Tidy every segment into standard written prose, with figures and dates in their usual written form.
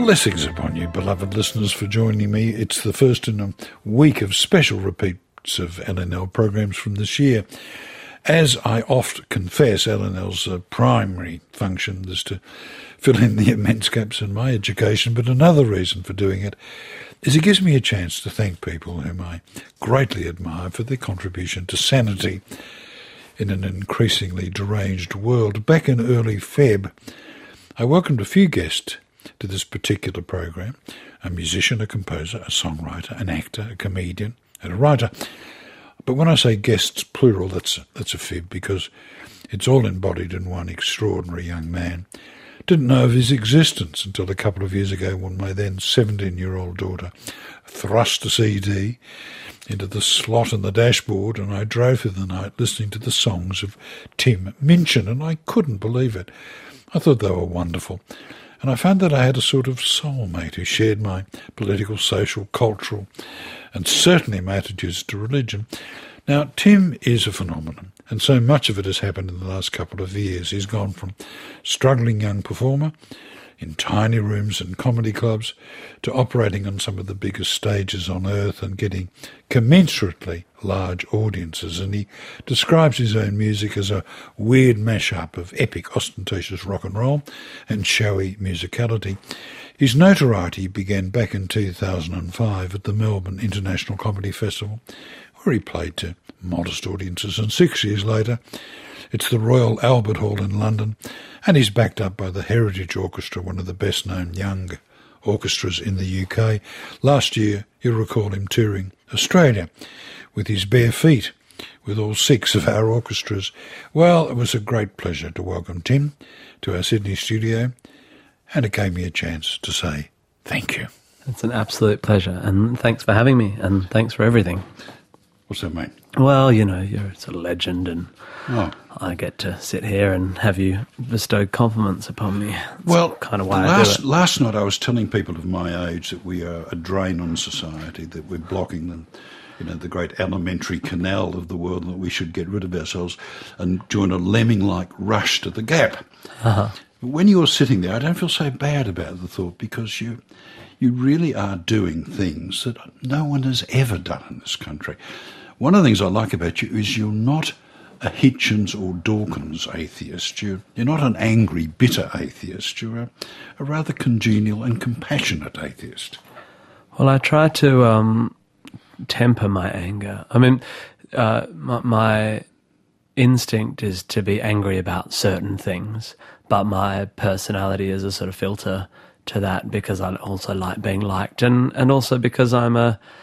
Blessings upon you, beloved listeners, for joining me. It's the first in a week of special repeats of LNL programs from this year. As I oft confess, LNL's primary function is to fill in the immense gaps in my education, but another reason for doing it is it gives me a chance to thank people whom I greatly admire for their contribution to sanity in an increasingly deranged world. Back in early Feb, I welcomed a few guests to this particular program: a musician, a composer, a songwriter, an actor, a comedian, and a writer. But when I say guests, plural, that's a fib, because it's all embodied in one extraordinary young man. Didn't know of his existence until a couple of years ago when my then 17-year-old daughter thrust a CD into the slot in the dashboard, and I drove through the night listening to the songs of Tim Minchin, and I couldn't believe it. I thought they were wonderful. And I found that I had a sort of soulmate who shared my political, social, cultural, and certainly my attitudes to religion. Now, Tim is a phenomenon, and so much of it has happened in the last couple of years. He's gone from struggling young performer in tiny rooms and comedy clubs to operating on some of the biggest stages on earth and getting commensurately large audiences. And he describes his own music as a weird mashup of epic, ostentatious rock and roll and showy musicality. His notoriety began back in 2005 at the Melbourne International Comedy Festival, where he played to modest audiences, and 6 years later it's the Royal Albert Hall in London, and he's backed up by the Heritage Orchestra, one of the best-known young orchestras in the UK. Last year, you'll recall him touring Australia with his bare feet, with all 6 of our orchestras. Well, it was a great pleasure to welcome Tim to our Sydney studio, and it gave me a chance to say thank you. It's an absolute pleasure, and thanks for having me, and thanks for everything. What's that, mate? Well, you know, you're a sort of legend, and I get to sit here and have you bestow compliments upon me. That's kind of why I do it. Last night I was telling people of my age that we are a drain on society, that we're blocking the great alimentary canal of the world, and that we should get rid of ourselves and join a lemming-like rush to the gap. Uh-huh. When you're sitting there, I don't feel so bad about the thought, because you really are doing things that no one has ever done in this country. One of the things I like about you is you're not a Hitchens or Dawkins atheist. You're not an angry, bitter atheist. You're a rather congenial and compassionate atheist. Well, I try to temper my anger. I mean, my instinct is to be angry about certain things, but my personality is a sort of filter to that, because I also like being liked, and also because I'm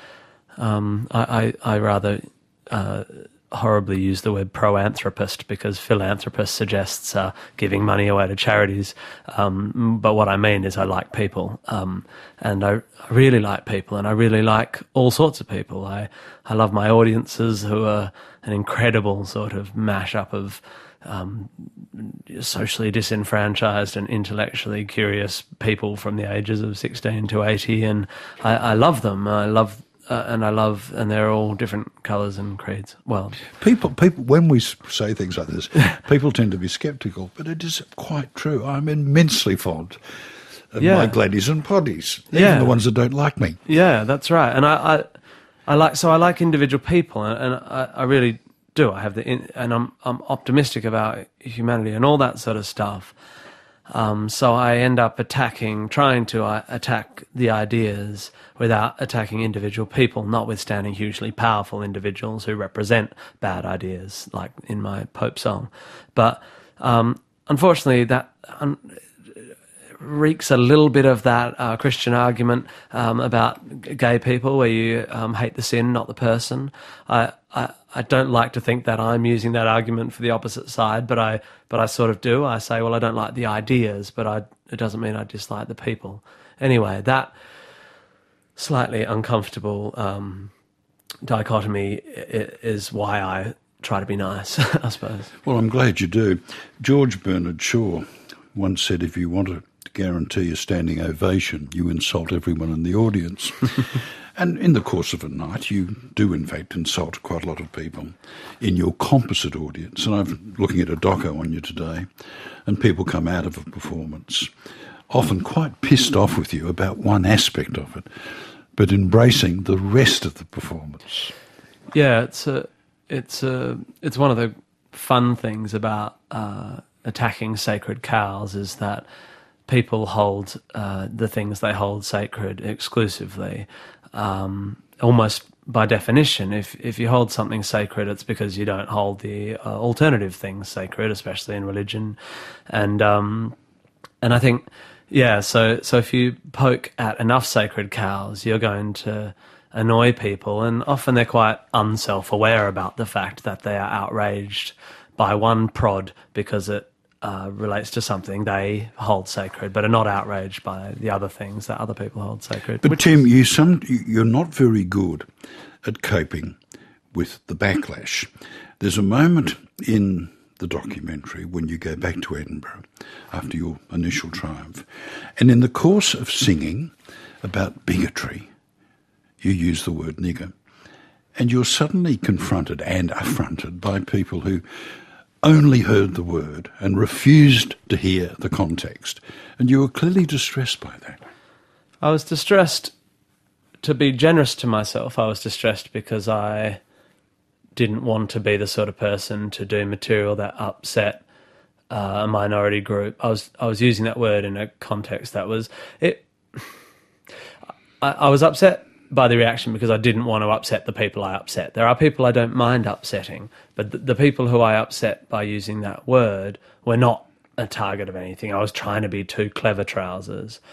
I rather horribly use the word pro-anthropist, because philanthropist suggests giving money away to charities, but what I mean is I like people, and I really like people, and I really like all sorts of people. I love my audiences, who are an incredible sort of mashup of socially disenfranchised and intellectually curious people from the ages of 16 to 80, and I love them. And they're all different colours and creeds. Well, people, when we say things like this, people tend to be sceptical, but it is quite true. I'm immensely fond of my Gladys and Poddies, even the ones that don't like me. Yeah, that's right. And I like individual people, and I really do. I have and I'm optimistic about humanity and all that sort of stuff. So I end up trying to attack the ideas without attacking individual people, notwithstanding hugely powerful individuals who represent bad ideas, like in my Pope song. But unfortunately, that reeks a little bit of that Christian argument about gay people, where you hate the sin, not the person. I don't like to think that I'm using that argument for the opposite side, but I sort of do. I say, well, I don't like the ideas, but it doesn't mean I dislike the people. Anyway, that slightly uncomfortable dichotomy is why I try to be nice, I suppose. Well, I'm glad you do. George Bernard Shaw once said, if you want to guarantee a standing ovation, you insult everyone in the audience. And in the course of a night, you do, in fact, insult quite a lot of people in your composite audience. And I'm looking at a doco on you today, and people come out of a performance often quite pissed off with you about one aspect of it, but embracing the rest of the performance. Yeah, it's one of the fun things about attacking sacred cows is that people hold the things they hold sacred exclusively. Almost by definition, if you hold something sacred, it's because you don't hold the alternative things sacred, especially in religion, and I think, yeah. So if you poke at enough sacred cows, you're going to annoy people, and often they're quite unself-aware about the fact that they are outraged by one prod because it relates to something they hold sacred, but are not outraged by the other things that other people hold sacred. But Tim, you're not very good at coping with the backlash. There's a moment in the documentary when you go back to Edinburgh after your initial triumph, and in the course of singing about bigotry, you use the word nigger, and you're suddenly confronted and affronted by people who only heard the word and refused to hear the context, and you were clearly distressed by that. I was distressed, to be generous to myself, I was distressed because I didn't want to be the sort of person to do material that upset a minority group. I was using that word in a context that was it. I was upset by the reaction because I didn't want to upset the people I upset. There are people I don't mind upsetting, but the people who I upset by using that word were not a target of anything. I was trying to be too clever trousers.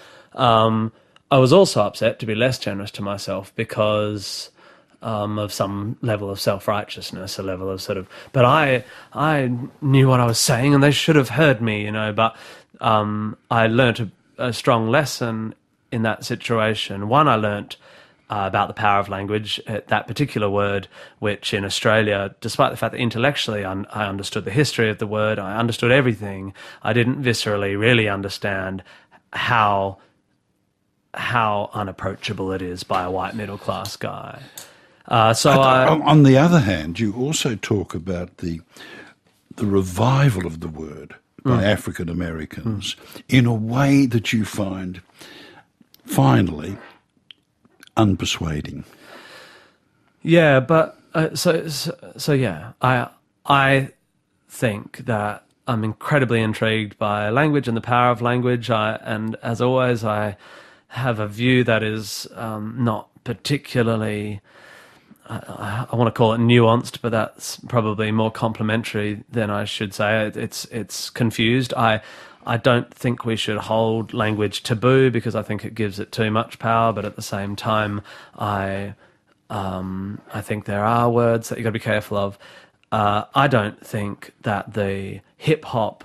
I was also upset, to be less generous to myself, because of some level of self-righteousness, a level of sort of, but I knew what I was saying and they should have heard me, you know, but I learnt a strong lesson in that situation. One, I learnt about the power of language, that particular word, which in Australia, despite the fact that intellectually I understood the history of the word, I understood everything, I didn't viscerally really understand how unapproachable it is by a white middle-class guy. On the other hand, you also talk about the revival of the word by African Americans in a way that you find finally unpersuading. Yeah, but yeah, I think that I'm incredibly intrigued by language and the power of language. And as always, I have a view that is not particularly, I want to call it nuanced, but that's probably more complimentary than I should say. It's confused. I don't think we should hold language taboo because I think it gives it too much power, but at the same time, I think there are words that you've got to be careful of. I don't think that the hip-hop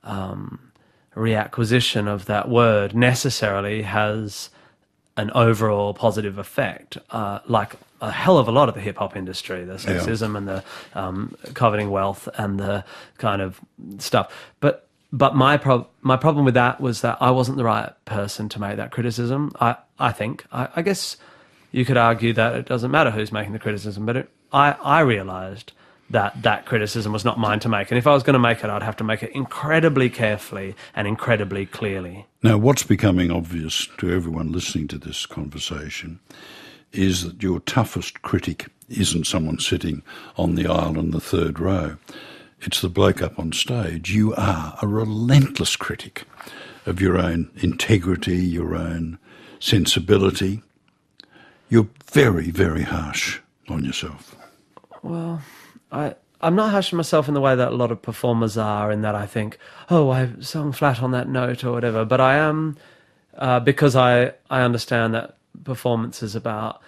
reacquisition of that word necessarily has an overall positive effect, like a hell of a lot of the hip-hop industry, the sexism and the coveting wealth and the kind of stuff. But my problem with that was that I wasn't the right person to make that criticism. I think. I guess you could argue that it doesn't matter who's making the criticism, but I realised that criticism was not mine to make. And if I was going to make it, I'd have to make it incredibly carefully and incredibly clearly. Now, what's becoming obvious to everyone listening to this conversation is that your toughest critic isn't someone sitting on the aisle in the third row. It's the bloke up on stage. You are a relentless critic of your own integrity, your own sensibility. You're very, very harsh on yourself. Well, I'm not harsh on myself in the way that a lot of performers are, in that I think, oh, I sung flat on that note or whatever. But I am, because I understand that performance is about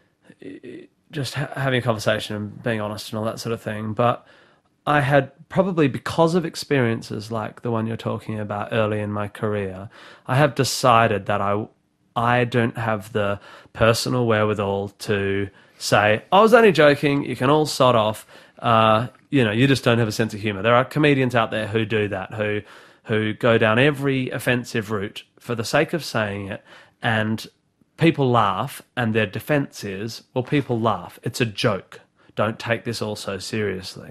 just having a conversation and being honest and all that sort of thing. But I had probably, because of experiences like the one you're talking about early in my career, I have decided that I don't have the personal wherewithal to say, I was only joking, you can all sod off, you just don't have a sense of humour. There are comedians out there who do that, who go down every offensive route for the sake of saying it, and people laugh, and their defence is, well, people laugh. It's a joke. Don't take this all so seriously.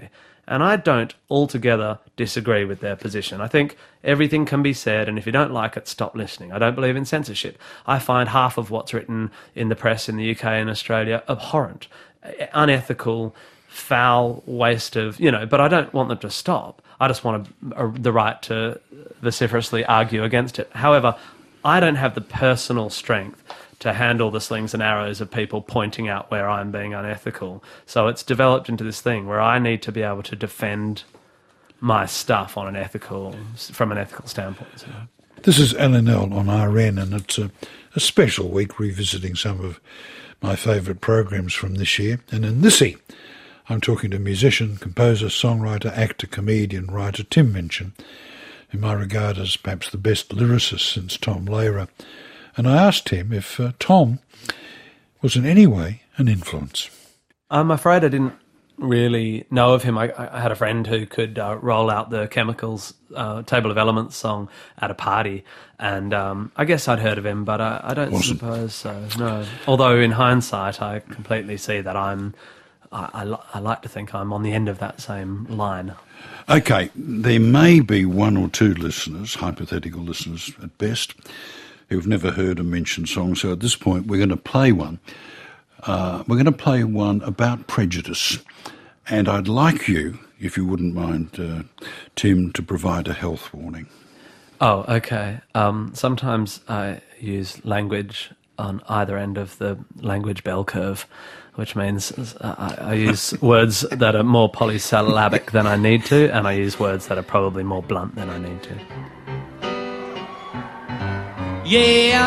And I don't altogether disagree with their position. I think everything can be said, and if you don't like it, stop listening. I don't believe in censorship. I find half of what's written in the press in the UK and Australia abhorrent, unethical, foul waste of, but I don't want them to stop. I just want the right to vociferously argue against it. However, I don't have the personal strength to handle the slings and arrows of people pointing out where I'm being unethical. So it's developed into this thing where I need to be able to defend my stuff from an ethical standpoint. So. This is LNL on RN, and it's a special week revisiting some of my favourite programs from this year. And in this I'm talking to musician, composer, songwriter, actor, comedian, writer Tim Minchin, whom I regard as perhaps the best lyricist since Tom Lehrer. And I asked him if Tom was in any way an influence. I'm afraid I didn't really know of him. I had a friend who could roll out the Chemicals Table of Elements song at a party, and I guess I'd heard of him, but I don't suppose so, no. Although in hindsight, I completely see that I like to think I'm on the end of that same line. Okay, there may be one or two listeners, hypothetical listeners at best, who've never heard a Minchin song, so at this point we're going to play one. We're going to play one about prejudice, and I'd like you, if you wouldn't mind, Tim, to provide a health warning. Oh, okay. Sometimes I use language on either end of the language bell curve, which means I use words that are more polysyllabic than I need to, and I use words that are probably more blunt than I need to. Yeah.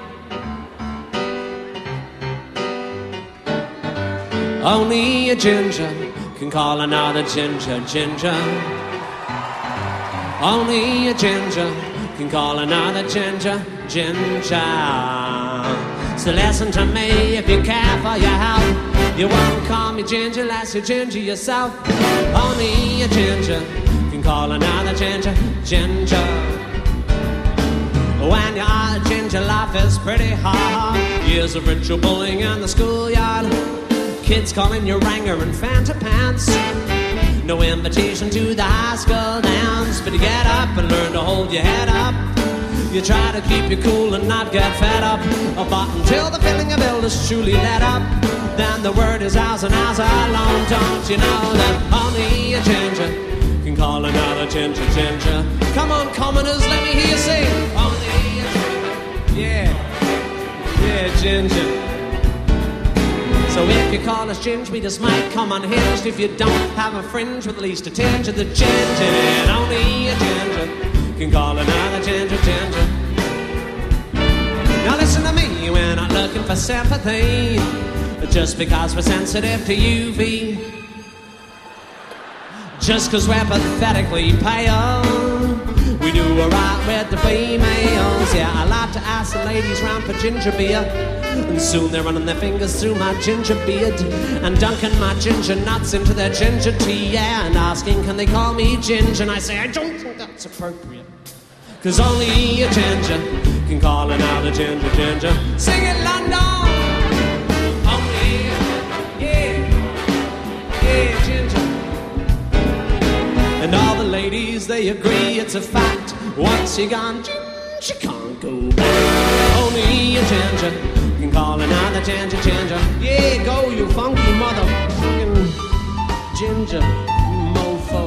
Only a ginger can call another ginger ginger. Only a ginger can call another ginger ginger. So listen to me if you care for your health. You won't call me ginger unless you're ginger yourself. Only a ginger can call another ginger ginger. When you are a ginger, life is pretty hard. Years of ritual bullying in the schoolyard. Kids calling you Ranger and Fanta Pants. No invitation to the high school dance, but you get up and learn to hold your head up. You try to keep you cool and not get fed up. But until the feeling of illness truly let up, then the word is ours and ours alone. Don't you know that only a ginger can call another ginger ginger? Come on, commoners, let me hear you sing. Only a ginger, yeah, ginger. So if you call us ginger, we just might come unhinged. If you don't have a fringe with at least a tinge of the ginger, and only a ginger can call another ginger ginger. Now listen to me, we're not looking for sympathy, just because we're sensitive to UV. Just cause we're pathetically pale, we do alright with the females. Yeah, I like to ask the ladies round for ginger beer, and soon they're running their fingers through my ginger beard and dunking my ginger nuts into their ginger tea, yeah, and asking can they call me ginger, and I say I don't think that's appropriate, cause only a ginger can call another ginger ginger. Sing it, London! Only a ginger, yeah, ginger. And all the ladies, they agree it's a fact. Once you're gone, you can't go back. Only a ginger can call another ginger ginger. Yeah, go you funky motherfucking ginger mofo.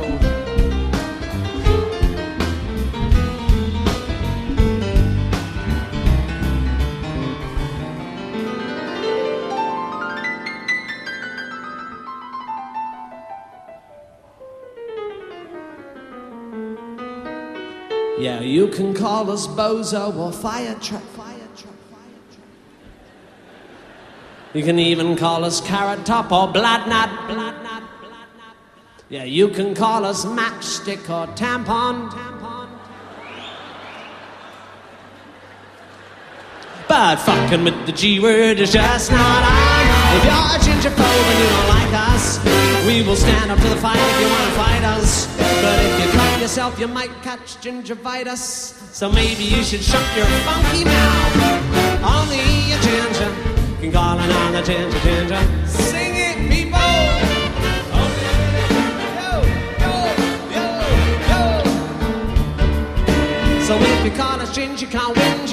Yeah, you can call us bozo or fire truck. You can even call us carrot top or blood nut. Yeah, you can call us matchstick or tampon. But fucking with the G word is just not on. If you're a gingerphobe and you don't like us, we will stand up to the fight if you want to fight us. But if you cut yourself, you might catch gingivitis. So maybe you should shut your funky mouth. Only a ginger can call another ginger ginger. Sing it, people! Only, yo.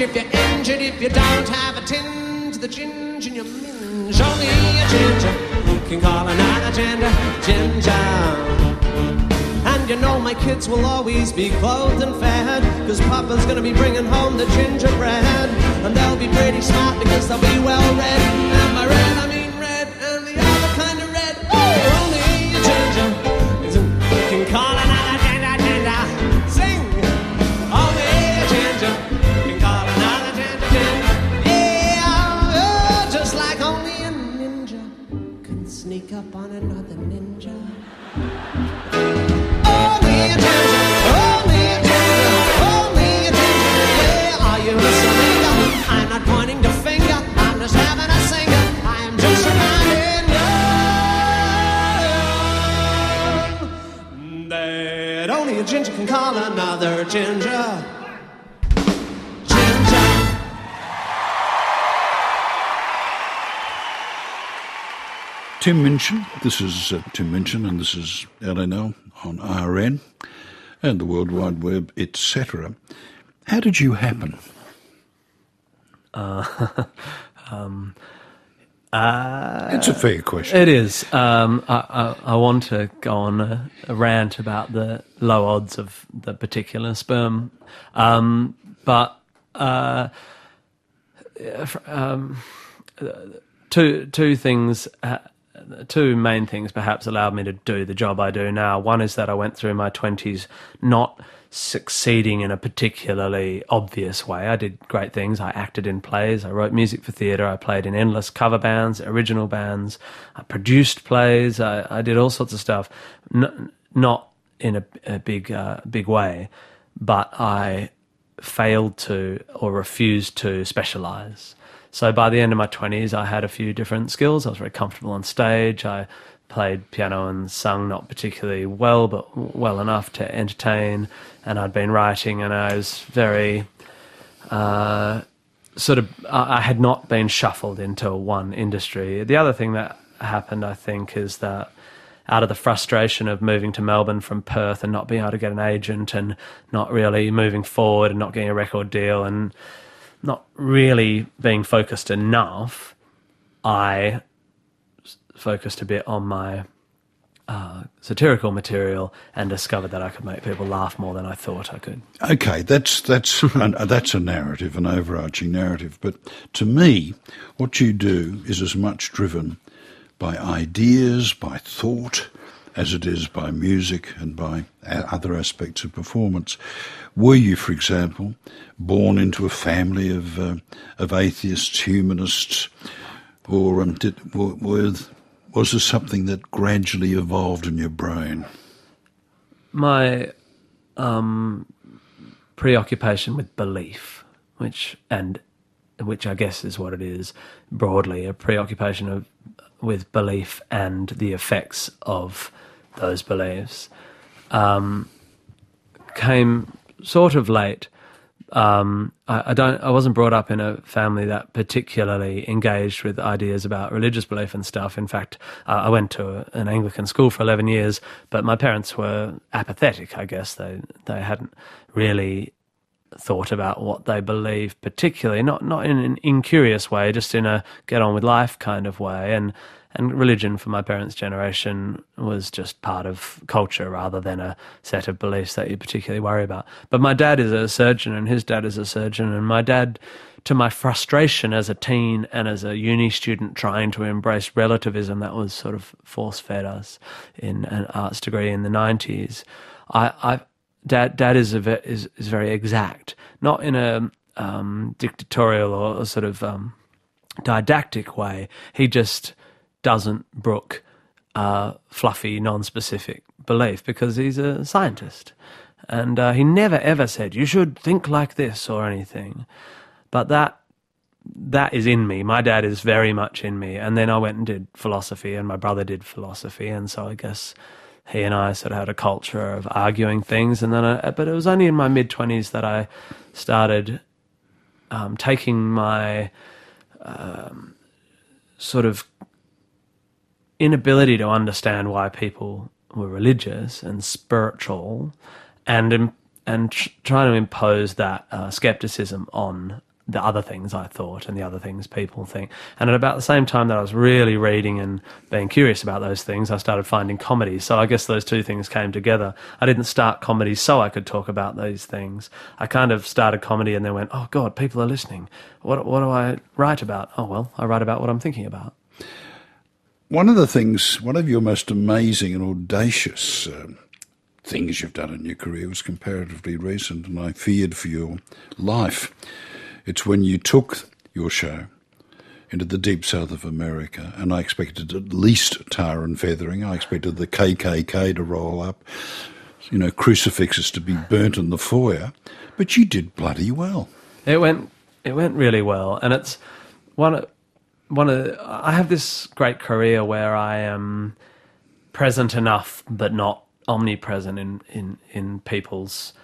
if you're injured, if you don't have a tin to the ginger in your minge. Only a ginger can call another ginger. And you know my kids will always be clothed and fed, 'cause Papa's gonna be bringing home the gingerbread. And they'll be pretty smart because they'll be well read. And by red I mean red, and the other kind of red. Oh, only a ginger can call another ginger. Sing! Only a ginger can call another ginger. Yeah, oh, just like only a ninja can sneak up on another ninja. Only a ginger, only a ginger, only a ginger. Yeah, are you listening? I'm not pointing the finger, I'm just having a singer. I am just reminding you that only a ginger can call another ginger. Ginger. Tim Minchin. This is Tim Minchin, and this is LNL on RN and the World Wide Web, etc. How did you happen? It's a fair question. It is. I want to go on a rant about the low odds of the particular sperm, but two things. Two main things perhaps allowed me to do the job I do now. One is that I went through my 20s not succeeding in a particularly obvious way. I did great things. I acted in plays. I wrote music for theatre. I played in endless cover bands, original bands. I produced plays. I did all sorts of stuff, not in a big way, but I failed to or refused to specialise. So by the end of my 20s, I had a few different skills. I was very comfortable on stage. I played piano and sung not particularly well, but well enough to entertain. And I'd been writing, and I was very I had not been shuffled into one industry. The other thing that happened, I think, is that out of the frustration of moving to Melbourne from Perth and not being able to get an agent and not really moving forward and not getting a record deal and not really being focused enough, I focused a bit on my satirical material and discovered that I could make people laugh more than I thought I could. Okay, that's a narrative, an overarching narrative. But to me, what you do is as much driven by ideas, by thought, as it is by music and by other aspects of performance. Were you, for example, born into a family of atheists, humanists, or was there something that gradually evolved in your brain? My preoccupation with belief, which I guess is what it is broadly, a preoccupation with belief and the effects of those beliefs, came sort of late. I wasn't brought up in a family that particularly engaged with ideas about religious belief and stuff. In fact, I went to an Anglican school for 11 years, but my parents were apathetic, I guess. They hadn't really thought about what they believed particularly, not in an incurious way, just in a get on with life kind of way. And religion for my parents' generation was just part of culture rather than a set of beliefs that you particularly worry about. But my dad is a surgeon and his dad is a surgeon, and my dad, to my frustration as a teen and as a uni student trying to embrace relativism that was sort of force-fed us in an arts degree in the 90s, Dad is very exact, not in a dictatorial or sort of didactic way. He just doesn't brook fluffy, non-specific belief because he's a scientist. And he never, ever said, you should think like this or anything. But that is in me. My dad is very much in me. And then I went and did philosophy, and my brother did philosophy. And so I guess he and I sort of had a culture of arguing things. And then, but it was only in my mid-20s that I started taking my sort of inability to understand why people were religious and spiritual, and trying to impose that skepticism on the other things I thought and the other things people think. And at about the same time that I was really reading and being curious about those things, I started finding comedy. So I guess those two things came together. I didn't start comedy so I could talk about these things. I kind of started comedy and then went, oh God, people are listening. What do I write about? Oh, well, I write about what I'm thinking about. One of your most amazing and audacious things you've done in your career was comparatively recent, and I feared for your life. It's when you took your show into the deep south of America, and I expected at least tar and feathering. I expected the KKK to roll up, crucifixes to be burnt in the foyer, but you did bloody well. It went really well, and it's I have this great career where I am present enough but not omnipresent in people's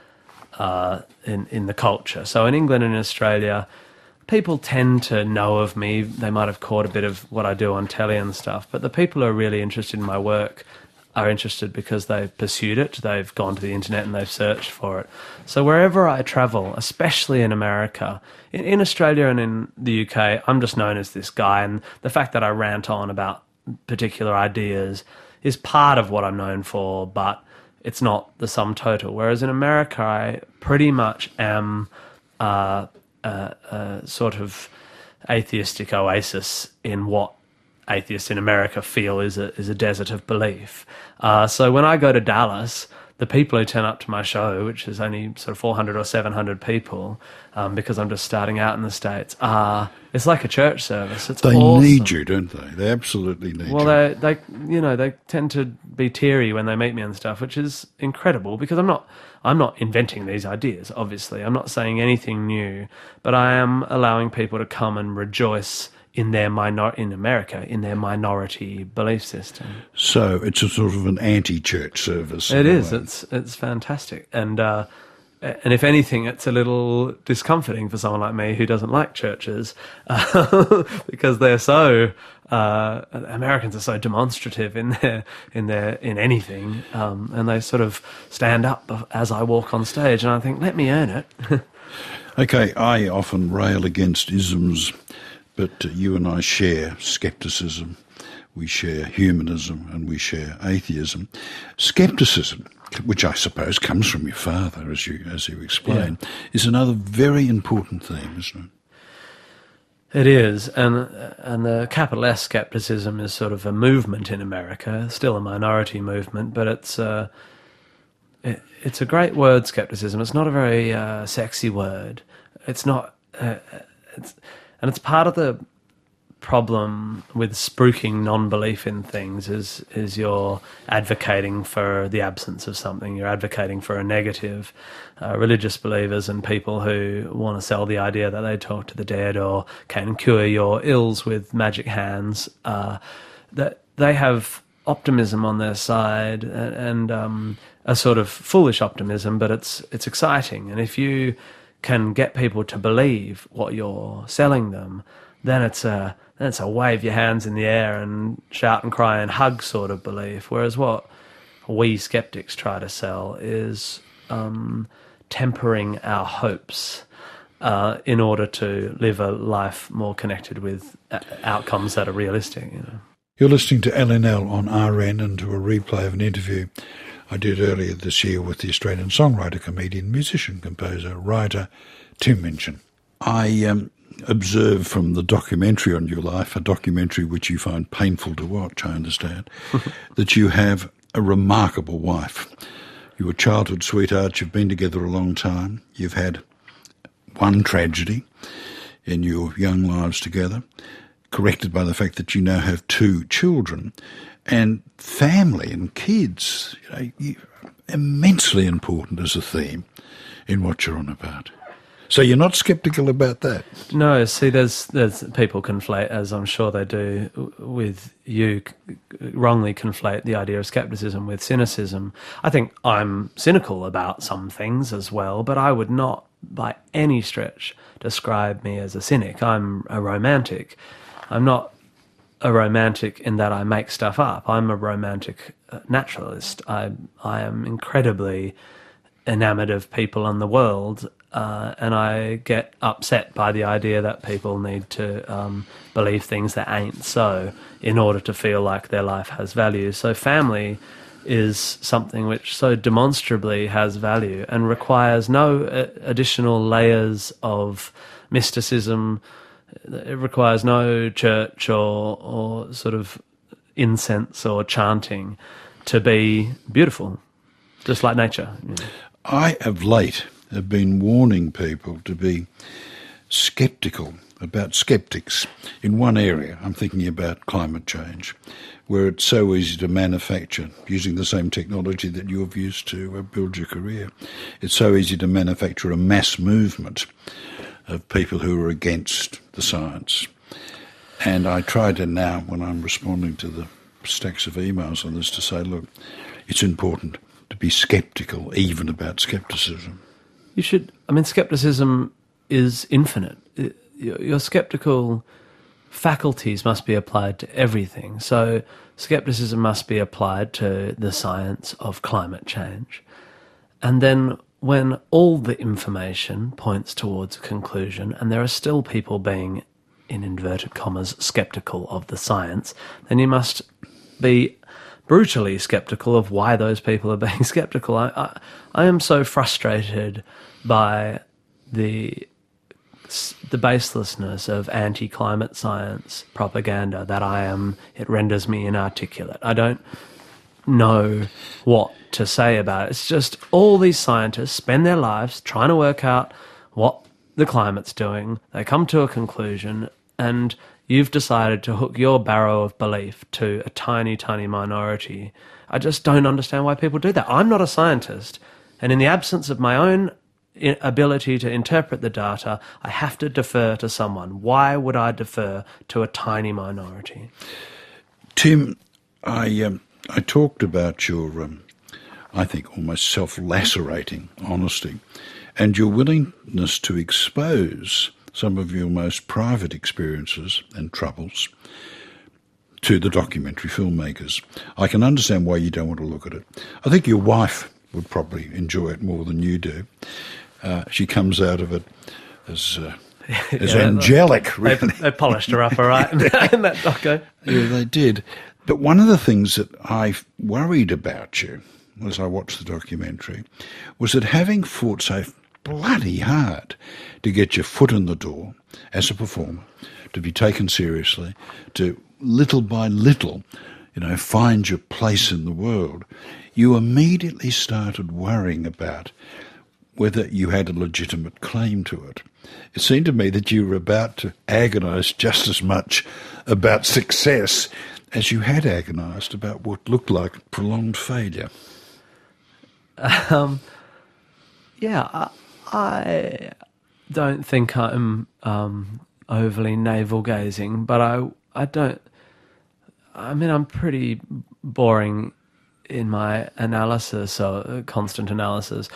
in the culture. So in England and Australia, people tend to know of me. They might have caught a bit of what I do on telly and stuff, but the people who are really interested in my work are interested because they've pursued it, they've gone to the internet and they've searched for it. So wherever I travel, especially in America, in Australia and in the UK, I'm just known as this guy, and the fact that I rant on about particular ideas is part of what I'm known for, but it's not the sum total. Whereas in America, I pretty much am a sort of atheistic oasis in what atheists in America feel is a desert of belief. So when I go to Dallas, the people who turn up to my show, which is only sort of 400 or 700 people, because I'm just starting out in the States, it's like a church service. It's they awesome. Need you, don't they? They absolutely need you. Well, they tend to be teary when they meet me and stuff, which is incredible because I'm not inventing these ideas. Obviously, I'm not saying anything new, but I am allowing people to come and rejoice in their minority belief system. So it's a sort of an anti-church service. It is. It's fantastic, and if anything, it's a little discomforting for someone like me who doesn't like churches, because they're so Americans are so demonstrative in anything, and they sort of stand up as I walk on stage, and I think, let me earn it. Okay, I often rail against isms. But you and I share scepticism, we share humanism, and we share atheism. Scepticism, which I suppose comes from your father, as you explained, is another very important theme, isn't it? It is, and the capital S scepticism is sort of a movement in America, still a minority movement, but it's a great word, scepticism. It's not a very sexy word. It's not. And it's part of the problem with spruiking non-belief in things is you're advocating for the absence of something. You're advocating for a negative. Religious believers and people who want to sell the idea that they talk to the dead or can cure your ills with magic hands, that they have optimism on their side and a sort of foolish optimism, but it's exciting. And if you can get people to believe what you're selling them, then it's a wave your hands in the air and shout and cry and hug sort of belief. Whereas what we skeptics try to sell is tempering our hopes in order to live a life more connected with outcomes that are realistic. You're listening to LNL on RN and to a replay of an interview I did earlier this year with the Australian songwriter, comedian, musician, composer, writer, Tim Minchin. I observed from the documentary on your life, a documentary which you find painful to watch, I understand, that you have a remarkable wife. You're a childhood sweetheart, you've been together a long time, you've had one tragedy in your young lives together, corrected by the fact that you now have 2 children. And family and kids, immensely important as a theme in what you're on about. So you're not sceptical about that? No, see, there's people conflate, as I'm sure they do with you, wrongly conflate the idea of scepticism with cynicism. I think I'm cynical about some things as well, but I would not by any stretch describe me as a cynic. I'm a romantic. I'm not a romantic in that I make stuff up. I'm a romantic naturalist. I am incredibly enamoured of people and the world, and I get upset by the idea that people need to believe things that ain't so in order to feel like their life has value. So family is something which so demonstrably has value and requires no additional layers of mysticism. It requires no church or sort of incense or chanting to be beautiful, just like nature. You know. I, of late, have been warning people to be sceptical about skeptics in one area. I'm thinking about climate change, where it's so easy to manufacture, using the same technology that you've used to build your career. It's so easy to manufacture a mass movement of people who are against the science. And I try to now, when I'm responding to the stacks of emails on this, to say, look, it's important to be sceptical, even about scepticism. You should, I mean, scepticism is infinite. Your sceptical faculties must be applied to everything. So scepticism must be applied to the science of climate change. And then when all the information points towards a conclusion and there are still people being, in inverted commas, sceptical of the science, then you must be brutally sceptical of why those people are being sceptical. I am so frustrated by the baselessness of anti-climate science propaganda that it renders me inarticulate. I don't know what to say about it. It's just all these scientists spend their lives trying to work out what the climate's doing. They come to a conclusion, and you've decided to hook your barrow of belief to a tiny, tiny minority. I just don't understand why people do that. I'm not a scientist, and in the absence of my own ability to interpret the data, I have to defer to someone. Why would I defer to a tiny minority? Tim, I talked about your, I think, almost self-lacerating honesty and your willingness to expose some of your most private experiences and troubles to the documentary filmmakers. I can understand why you don't want to look at it. I think your wife would probably enjoy it more than you do. She comes out of it as angelic, really. They polished her up all right in that doco. Yeah, they did. But one of the things that I worried about you as I watched the documentary was that having fought so bloody hard to get your foot in the door as a performer, to be taken seriously, to little by little, find your place in the world, you immediately started worrying about whether you had a legitimate claim to it. It seemed to me that you were about to agonise just as much about success as you had agonised about what looked like prolonged failure. I don't think I'm overly navel-gazing, but I'm pretty boring in my analysis, or constant analysis.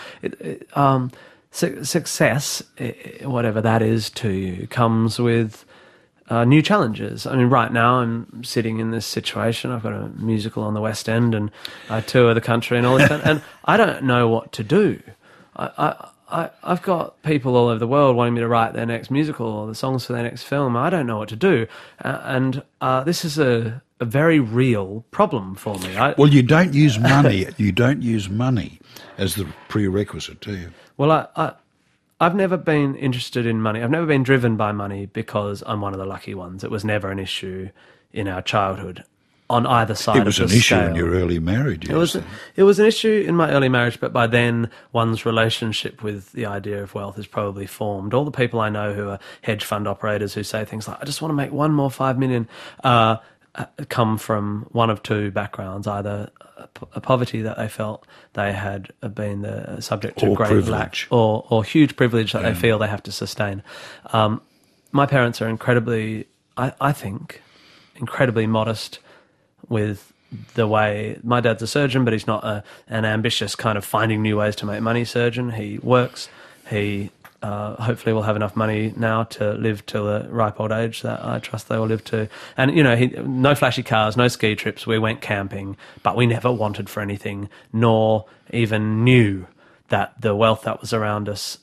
Success, whatever that is to you, comes with new challenges. I mean, right now I'm sitting in this situation. I've got a musical on the West End, and I tour the country and all this, and I don't know what to do. I've got people all over the world wanting me to write their next musical or the songs for their next film. I don't know what to do, and this is a very real problem for me. Well, you don't use money. You don't use money as the prerequisite, do you? Well, I've never been interested in money. I've never been driven by money because I'm one of the lucky ones. It was never an issue in our childhood on either side of the scale. It was an issue in your early marriage. It was an issue in my early marriage, but by then one's relationship with the idea of wealth is probably formed. All the people I know who are hedge fund operators who say things like, I just want to make one more 5 million, come from one of two backgrounds, either a poverty that they felt they had been the subject to great lack, or huge privilege that they feel they have to sustain. My parents are incredibly, I think, incredibly modest with the way, my dad's a surgeon, but he's not an ambitious kind of finding new ways to make money surgeon. He works, he hopefully will have enough money now to live till a ripe old age that I trust they will live to. And, no flashy cars, no ski trips. We went camping, but we never wanted for anything, nor even knew that the wealth that was around us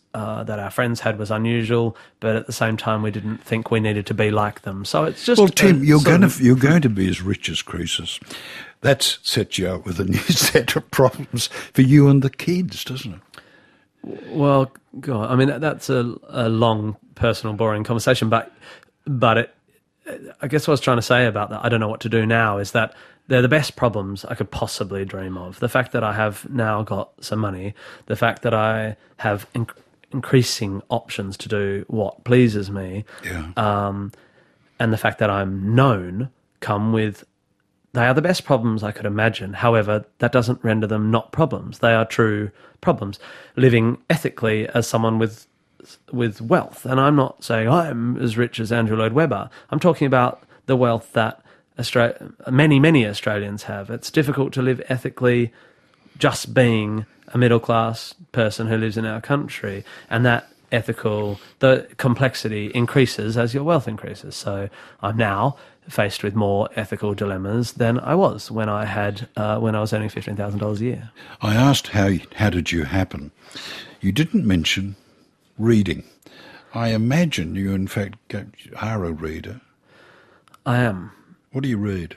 that our friends had was unusual, but at the same time we didn't think we needed to be like them. So it's just... Well, Tim, you're going to be as rich as Croesus. That sets you up with a new set of problems for you and the kids, doesn't it? Well, God, I mean, that's a long, personal, boring conversation, but it, I guess what I was trying to say about that, I don't know what to do now, is that they're the best problems I could possibly dream of. The fact that I have now got some money, the fact that I have increasing options to do what pleases me, and the fact that I'm known they are the best problems I could imagine. However, that doesn't render them not problems. They are true problems. Living ethically as someone with wealth, and I'm not saying I'm as rich as Andrew Lloyd Webber. I'm talking about the wealth that many Australians have. It's difficult to live ethically just being a middle-class person who lives in our country, and that the complexity increases as your wealth increases. So I'm now faced with more ethical dilemmas than I was when I was earning $15,000 a year. I asked how did you happen. You didn't mention reading. I imagine you, in fact, are a reader. I am. What do you read?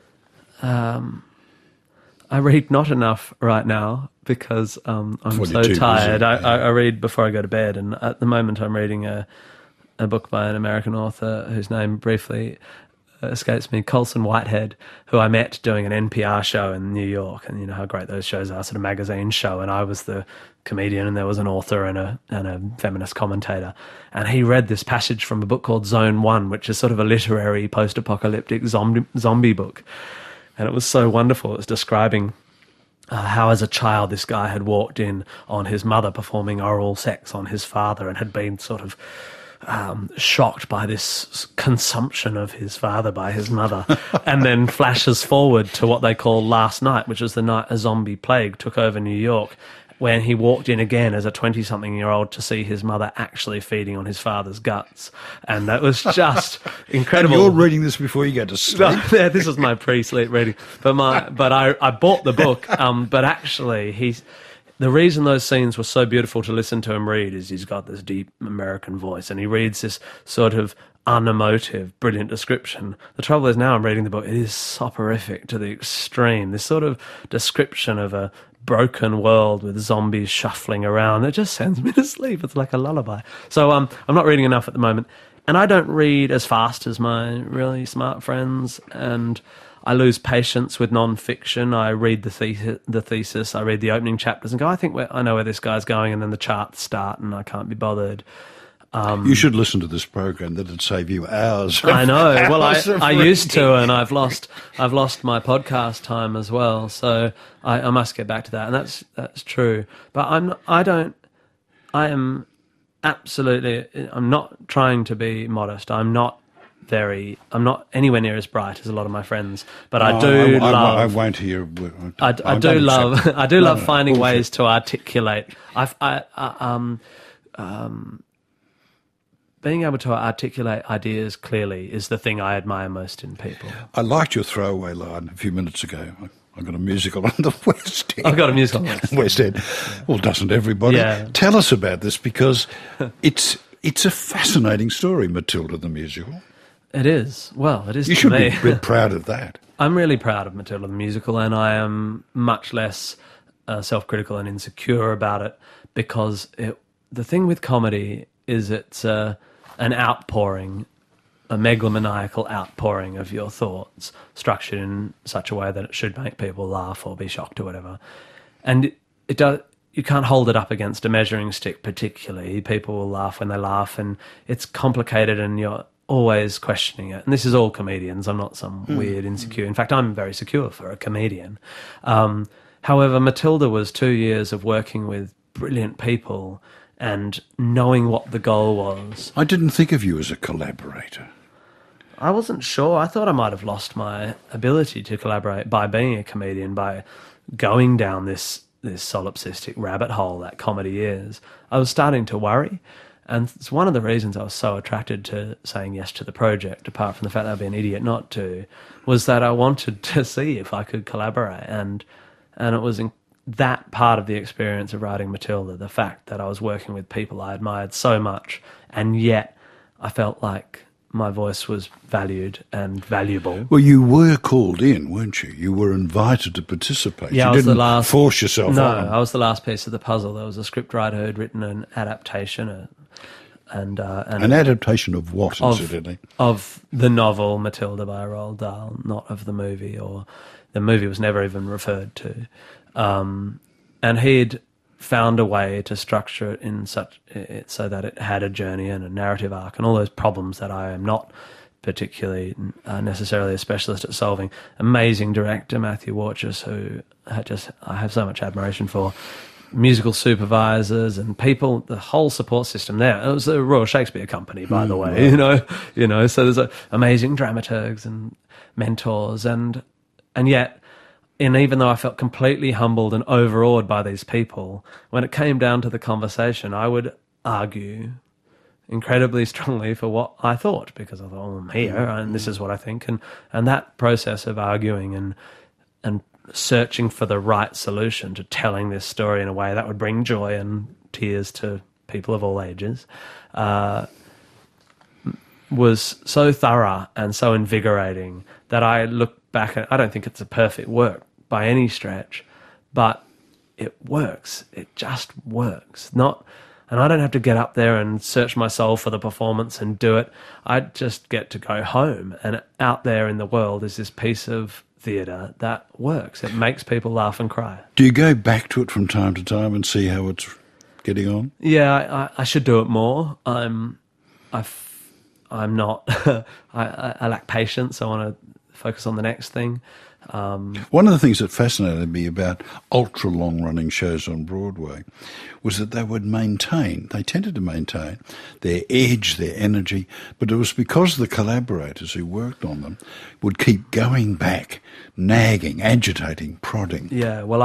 I read not enough right now because I'm so tired. I read before I go to bed, and at the moment I'm reading a book by an American author whose name briefly escapes me, Colson Whitehead, who I met doing an NPR show in New York, and you know how great those shows are, sort of magazine show, and I was the comedian and there was an author and a feminist commentator, and he read this passage from a book called Zone 1, which is sort of a literary post-apocalyptic zombie book, and it was so wonderful. It was describing how as a child this guy had walked in on his mother performing oral sex on his father and had been sort of shocked by this consumption of his father by his mother, and then flashes forward to what they call last night, which was the night a zombie plague took over New York, when he walked in again as a 20-something-year-old to see his mother actually feeding on his father's guts. And that was just incredible. And you're reading this before you go to sleep? Yeah, this was my pre-sleep reading. But I bought the book, but actually the reason those scenes were so beautiful to listen to him read is he's got this deep American voice, and he reads this sort of unemotive, brilliant description. The trouble is now I'm reading the book, it is soporific to the extreme. This sort of description of a broken world with zombies shuffling around, it just sends me to sleep. It's like a lullaby. So I'm not reading enough at the moment, and I don't read as fast as my really smart friends, and I lose patience with non-fiction. I read the thesis, I read the opening chapters and go, I know where this guy's going, and then the charts start and I can't be bothered. You should listen to this program. That'd save you hours. I know. Well, I used to, and I've lost my podcast time as well. So I must get back to that, and that's true. But I'm not trying to be modest. I'm not anywhere near as bright as a lot of my friends, but I won't hear. I do love finding ways to articulate. Being able to articulate ideas clearly is the thing I admire most in people. I liked your throwaway line a few minutes ago. I got a musical on the West End. I've got a musical on West End. Yeah. Well, doesn't everybody? Yeah. Tell us about this, because it's a fascinating story, Matilda the musical. It is. Well, it is. You should be proud of that. I'm really proud of Matilda the musical, and I am much less self-critical and insecure about it, because the thing with comedy is it's an outpouring, a megalomaniacal outpouring of your thoughts, structured in such a way that it should make people laugh or be shocked or whatever. And it does. You can't hold it up against a measuring stick particularly. People will laugh when they laugh, and it's complicated, and you're always questioning it. And this is all comedians. I'm not some weird insecure. In fact, I'm very secure for a comedian. However, Matilda was 2 years of working with brilliant people and knowing what the goal was. I didn't think of you as a collaborator. I wasn't sure. I thought I might have lost my ability to collaborate by being a comedian, by going down this solipsistic rabbit hole that comedy is. I was starting to worry, and it's one of the reasons I was so attracted to saying yes to the project, apart from the fact that I'd be an idiot not to, was that I wanted to see if I could collaborate, and it was that part of the experience of writing Matilda, the fact that I was working with people I admired so much, and yet I felt like my voice was valued and valuable. Well, you were called in, weren't you? You were invited to participate. Yeah, you I was didn't the last, force yourself no, on. I was the last piece of the puzzle. There was a scriptwriter who'd written an adaptation, and An adaptation of what, incidentally? Of the novel Matilda by Roald Dahl, not of the movie, or the movie was never even referred to. And he'd found a way to structure it in so that it had a journey and a narrative arc and all those problems that I am not particularly necessarily a specialist at solving. Amazing director Matthew Warchus, who I have so much admiration for. Musical supervisors and people, the whole support system there. It was the Royal Shakespeare Company, by the way. Right. You know. So there's amazing dramaturgs and mentors, and yet. And even though I felt completely humbled and overawed by these people, when it came down to the conversation, I would argue incredibly strongly for what I thought, because I thought, oh, I'm here and this is what I think. And that process of arguing and searching for the right solution to telling this story in a way that would bring joy and tears to people of all ages was so thorough and so invigorating that I look back and I don't think it's a perfect work by any stretch, but it works. It just works. And I don't have to get up there and search my soul for the performance and do it. I just get to go home, and out there in the world is this piece of theatre that works. It makes people laugh and cry. Do you go back to it from time to time and see how it's getting on? Yeah, I should do it more. I'm not. I lack patience. I want to focus on the next thing. One of the things that fascinated me about ultra long running shows on Broadway was that they tended to maintain their edge, their energy, but it was because the collaborators who worked on them would keep going back, nagging, agitating, prodding. Yeah, well,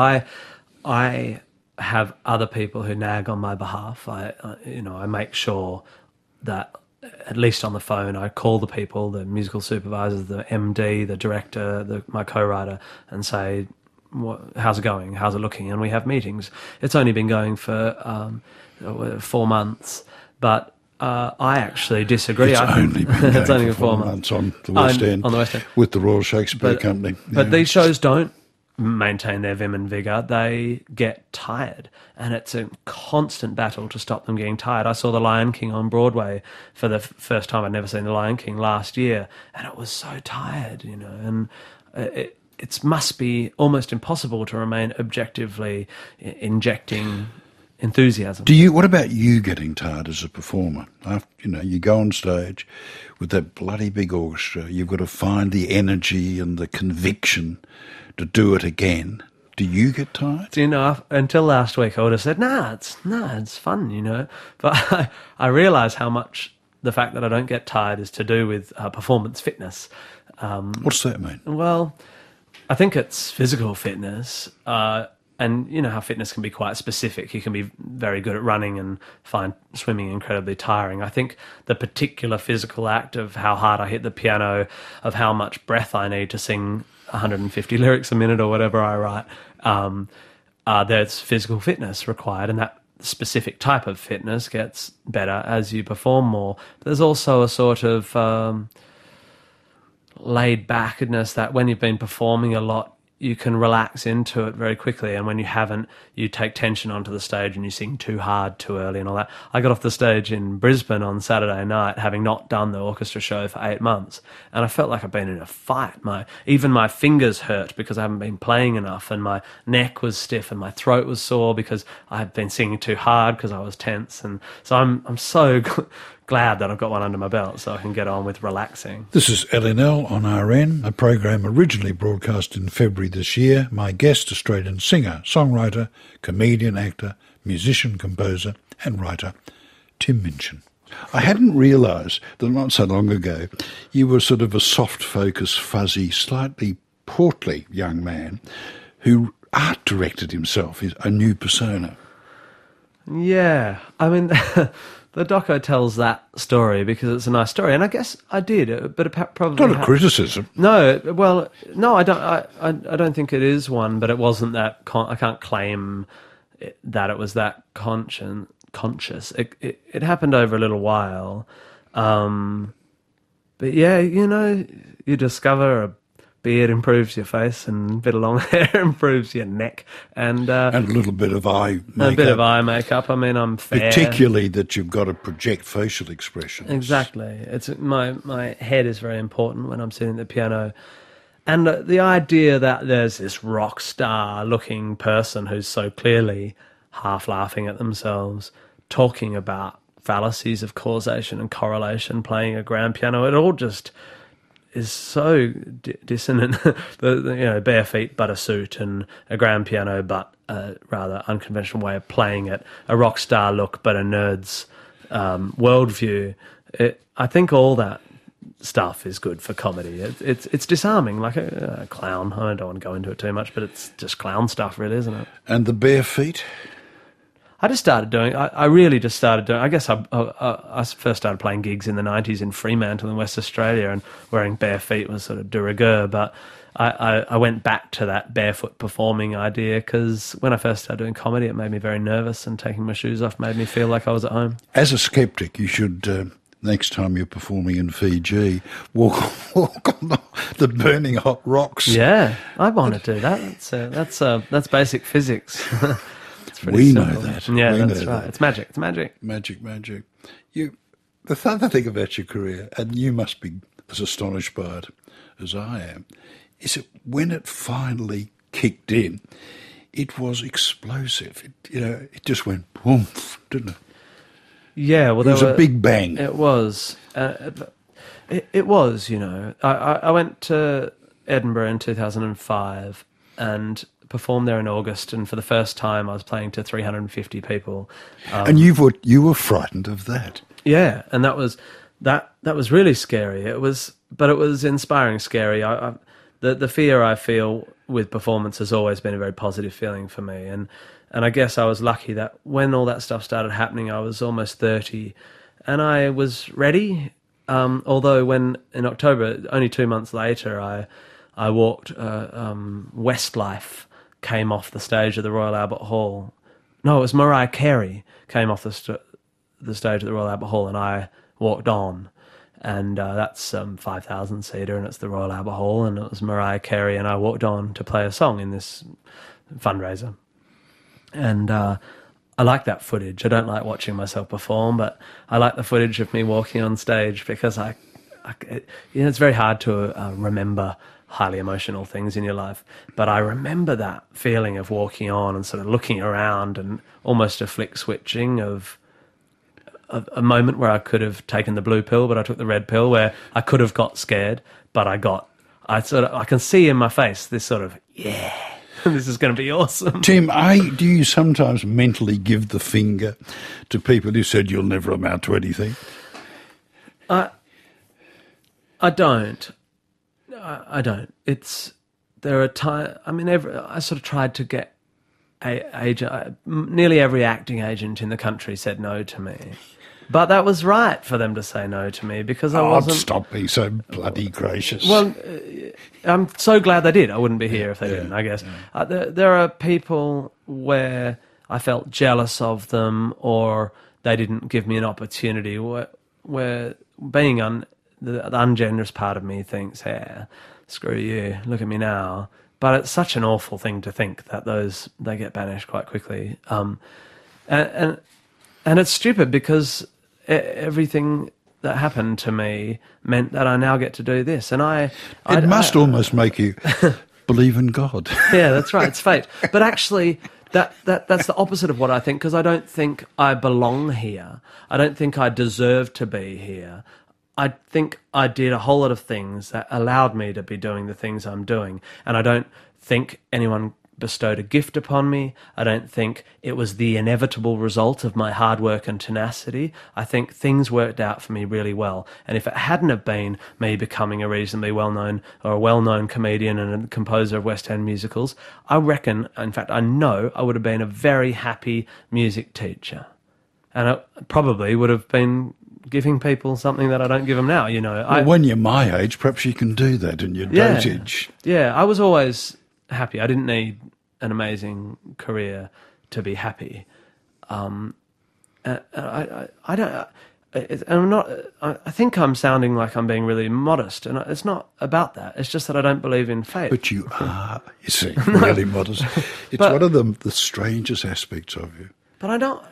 I have other people who nag on my behalf. I make sure that at least on the phone, I call the people, the musical supervisors, the MD, the director, my co-writer, and say, how's it going? How's it looking? And we have meetings. It's only been going for 4 months, but I actually disagree. It's only been going it's only for 4 months on the West End, with the Royal Shakespeare Company. But these shows don't maintain their vim and vigour. They get tired, and it's a constant battle to stop them getting tired. I saw The Lion King on Broadway for the first time. I'd never seen The Lion King last year, and it was so tired, and it must be almost impossible to remain objectively injecting enthusiasm. What about you getting tired as a performer? After, you go on stage with that bloody big orchestra, you've got to find the energy and the conviction to do it again. Do you get tired? Until last week I would have said, it's fun, But I realise how much the fact that I don't get tired is to do with performance fitness. What's that mean? Well, I think it's physical fitness. And you know how fitness can be quite specific. You can be very good at running and find swimming incredibly tiring. I think the particular physical act of how hard I hit the piano, of how much breath I need to sing 150 lyrics a minute or whatever I write, there's physical fitness required, and that specific type of fitness gets better as you perform more. But there's also a sort of laid-backness that when you've been performing a lot, you can relax into it very quickly, and when you haven't, you take tension onto the stage and you sing too hard too early and all that. I got off the stage in Brisbane on Saturday night having not done the orchestra show for 8 months, and I felt like I'd been in a fight. Even my fingers hurt because I haven't been playing enough, and my neck was stiff and my throat was sore because I had been singing too hard because I was tense. And so I'm so glad that I've got one under my belt so I can get on with relaxing. This is LNL on RN, a program originally broadcast in February this year. My guest, Australian singer, songwriter, comedian, actor, musician, composer and writer, Tim Minchin. I hadn't realised that not so long ago you were sort of a soft-focused, fuzzy, slightly portly young man who art-directed himself, a new persona. Yeah, I mean, The doco tells that story because it's a nice story, and I guess I did, but it probably Not a criticism. No, well, no, I don't. I don't think it is one, but it wasn't that. I can't claim that it was that conscious. It happened over a little while, but yeah, you know, you discover a beard improves your face, and a bit of long hair improves your neck, and a little bit of eye makeup. A bit of eye makeup. I mean, I'm fair. Particularly that you've got to project facial expressions. Exactly. It's my head is very important when I'm sitting at the piano. And the idea that there's this rock star looking person who's so clearly half laughing at themselves, talking about fallacies of causation and correlation, playing a grand piano, it all just is so dissonant. Bare feet but a suit, and a grand piano but a rather unconventional way of playing it, a rock star look but a nerd's worldview. I think all that stuff is good for comedy. It's disarming, like a clown. I don't want to go into it too much, but it's just clown stuff, really, isn't it? And the bare feet? I just started doing. I really just started doing. I guess I first started playing gigs in the 90s in Fremantle in West Australia, and wearing bare feet was sort of de rigueur. But I went back to that barefoot performing idea because when I first started doing comedy, it made me very nervous, and taking my shoes off made me feel like I was at home. As a skeptic, you should. Next time you're performing in Fiji, walk on the burning hot rocks. Yeah, I want to do that. That's basic physics. We know that. Yeah, that's right. It's magic. It's magic. Magic. The other thing about your career, and you must be as astonished by it as I am, is that when it finally kicked in, it was explosive. It just went boom, didn't it? Yeah, well, it was a big bang. It was. It was. I went to Edinburgh in 2005 and performed there in August, and for the first time I was playing to 350 people. And you were frightened of that. Yeah, and that was really scary. But it was inspiring scary. The fear I feel with performance has always been a very positive feeling for me, and I guess I was lucky that when all that stuff started happening, I was almost 30, and I was ready. Although when in October, only 2 months later, I walked Westlife came off the stage of the Royal Albert Hall. No, it was Mariah Carey came off the stage at the Royal Albert Hall, and I walked on. And that's 5,000-seater, and it's the Royal Albert Hall, and it was Mariah Carey, and I walked on to play a song in this fundraiser. And I like that footage. I don't like watching myself perform, but I like the footage of me walking on stage because it's very hard to remember highly emotional things in your life, but I remember that feeling of walking on and sort of looking around and almost a flick switching of a moment where I could have taken the blue pill, but I took the red pill, where I could have got scared, but I can see in my face this sort of, yeah, this is going to be awesome. Tim, do you sometimes mentally give the finger to people who said you'll never amount to anything? I don't. I don't. There are times. I mean, I sort of tried to get nearly every acting agent in the country said no to me, but that was right for them to say no to me because I wasn't. Stop being so bloody gracious. Well, I'm so glad they did. I wouldn't be here if they didn't. I guess there are people where I felt jealous of them, or they didn't give me an opportunity. Where being the ungenerous part of me thinks, "Hey, screw you! Look at me now." But it's such an awful thing to think that they get banished quite quickly, and it's stupid because everything that happened to me meant that I now get to do this, and it must almost make you believe in God. Yeah, that's right. It's fate, but actually. That's the opposite of what I think, because I don't think I belong here. I don't think I deserve to be here. I think I did a whole lot of things that allowed me to be doing the things I'm doing, and I don't think anyone bestowed a gift upon me. I don't think it was the inevitable result of my hard work and tenacity. I think things worked out for me really well, and if it hadn't have been me becoming a reasonably well-known comedian and a composer of West End musicals, I reckon, in fact I know, I would have been a very happy music teacher. And it probably would have been giving people something that I don't give them now, you know. Well, when you're my age, perhaps you can do that in your dotage. Yeah, I was always happy. I didn't need an amazing career to be happy. I don't. I'm not. I think I'm sounding like I'm being really modest, and it's not about that. It's just that I don't believe in fate. But you are, you see, really modest. It's one of the strangest aspects of you. But I don't.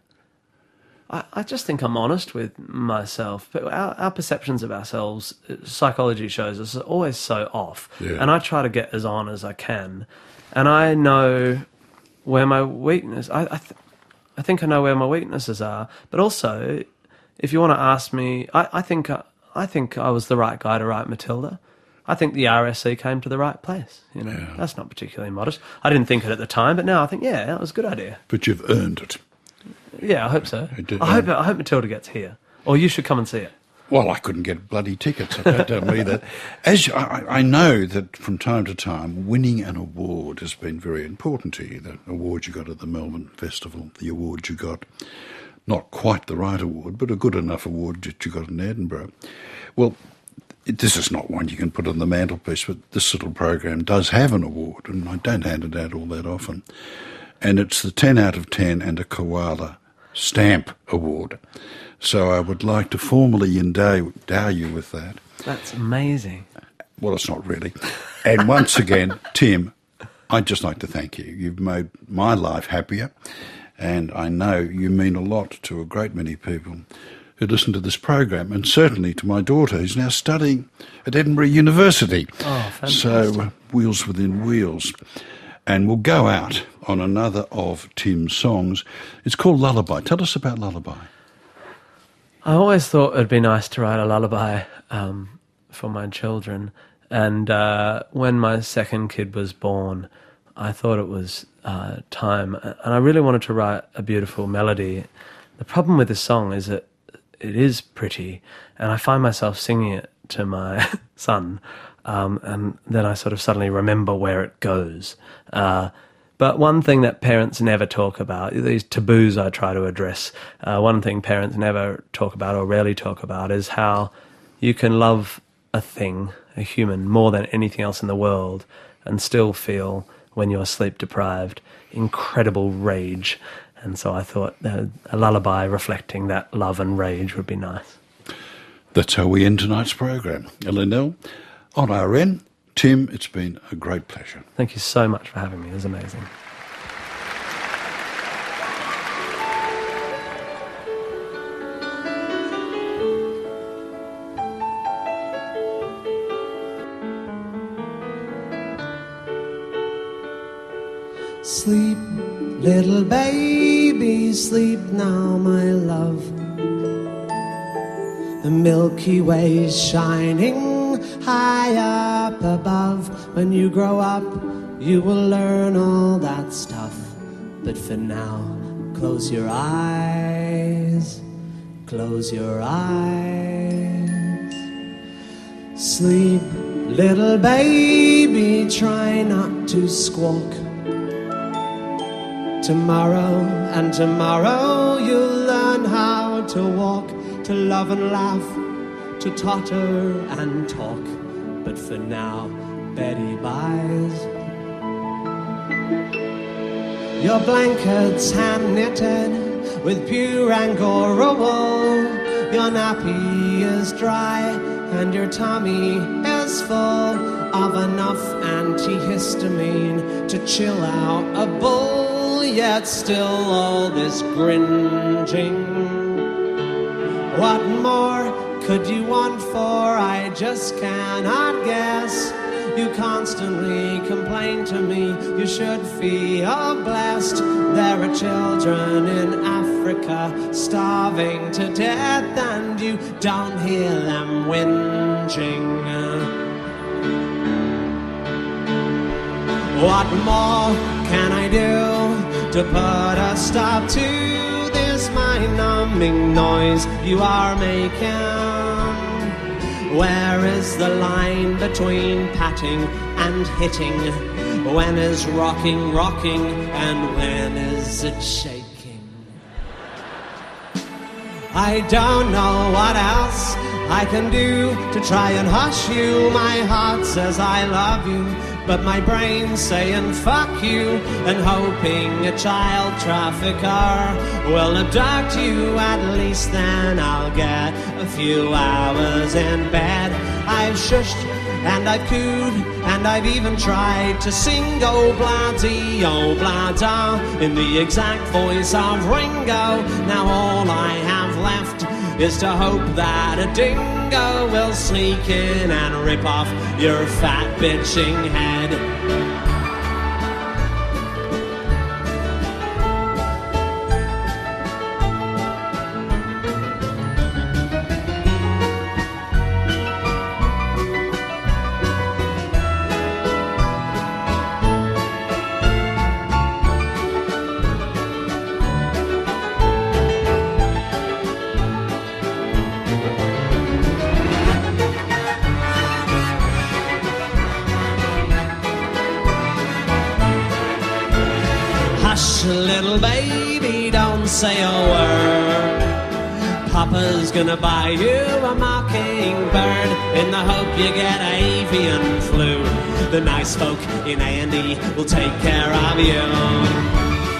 I just think I'm honest with myself. But our perceptions of ourselves, psychology shows us, are always so off. Yeah. And I try to get as on as I can. And I know where my weakness. I think I know where my weaknesses are. But also, if you want to ask me, I think I was the right guy to write Matilda. I think the RSC came to the right place. You know, That's not particularly modest. I didn't think it at the time, but now I think, that was a good idea. But you've earned it. Yeah, I hope so. I hope Matilda gets here, or you should come and see it. Well, I couldn't get bloody tickets. Don't tell me that. As I know that from time to time, winning an award has been very important to you. The award you got at the Melbourne Festival, the award you got, not quite the right award, but a good enough award that you got in Edinburgh. Well, this is not one you can put on the mantelpiece, but this little program does have an award, and I don't hand it out all that often. And it's the 10 out of 10 and a koala stamp award. So I would like to formally endow you with that. That's amazing. Well, it's not really. And once again, Tim, I'd just like to thank you. You've made my life happier, and I know you mean a lot to a great many people who listen to this program, and certainly to my daughter, who's now studying at Edinburgh University. Oh, fantastic. So, wheels within wheels. And we'll go out on another of Tim's songs. It's called Lullaby. Tell us about Lullaby. I always thought it'd be nice to write a lullaby for my children. And when my second kid was born, I thought it was time. And I really wanted to write a beautiful melody. The problem with this song is that it is pretty, and I find myself singing it to my son, and then I sort of suddenly remember where it goes. But one thing that parents never talk about, these taboos I try to address, one thing parents never talk about or rarely talk about is how you can love a thing, a human, more than anything else in the world and still feel, when you're sleep deprived, incredible rage. And so I thought a lullaby reflecting that love and rage would be nice. That's how we end tonight's program. LNL, on RN, Tim, it's been a great pleasure. Thank you so much for having me. It was amazing. Sleep, little baby, sleep now, my love. The Milky Way's shining high up above. When you grow up, you will learn all that stuff. But for now, close your eyes, close your eyes. Sleep, little baby, try not to squawk. Tomorrow and tomorrow you'll learn how to walk, to love and laugh, to totter and talk. But for now, Betty buys your blankets hand-knitted with pure Angora wool. Your nappy is dry and your tummy is full of enough antihistamine to chill out a bull. Yet still all this gringing. What more could you want for? I just cannot guess. You constantly complain to me. You should feel blessed. There are children in Africa starving to death, and you don't hear them whinging. What more can I do to put a stop to this mind-numbing noise you are making? Where is the line between patting and hitting? When is rocking, and when is it shaking? I don't know what else I can do to try and hush you. My heart says I love you, but my brain's saying fuck you, and hoping a child trafficker will abduct you. At least then I'll get a few hours in bed. I've shushed and I've cooed and I've even tried to sing oh blah-da in the exact voice of Ringo. Now all I have left is to hope that a dingo will sneak in and rip off your fat bitching head. Little baby, don't say a word. Papa's gonna buy you a mockingbird in the hope you get avian flu. The nice folk in A&E will take care of you.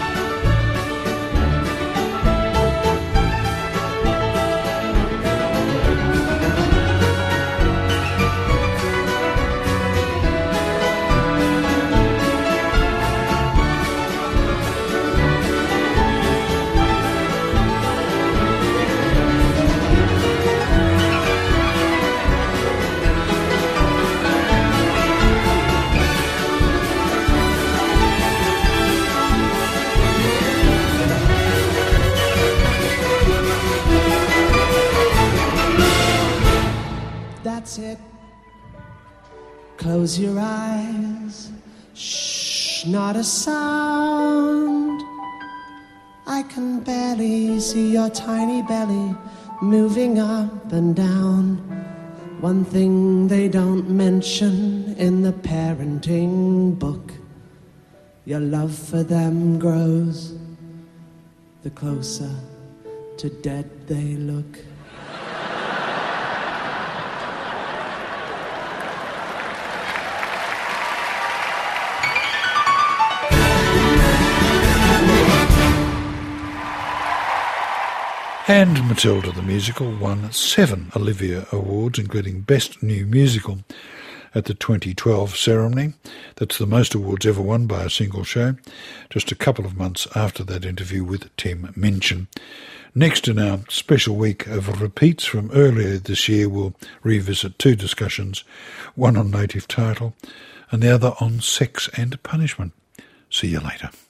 That's it. Close your eyes. Shh, not a sound. I can barely see your tiny belly moving up and down. One thing they don't mention in the parenting book: your love for them grows the closer to dead they look. And Matilda the Musical won 7 Olivia Awards, including Best New Musical at the 2012 ceremony. That's the most awards ever won by a single show, just a couple of months after that interview with Tim Minchin. Next in our special week of repeats from earlier this year, we'll revisit 2 discussions, one on native title and the other on sex and punishment. See you later.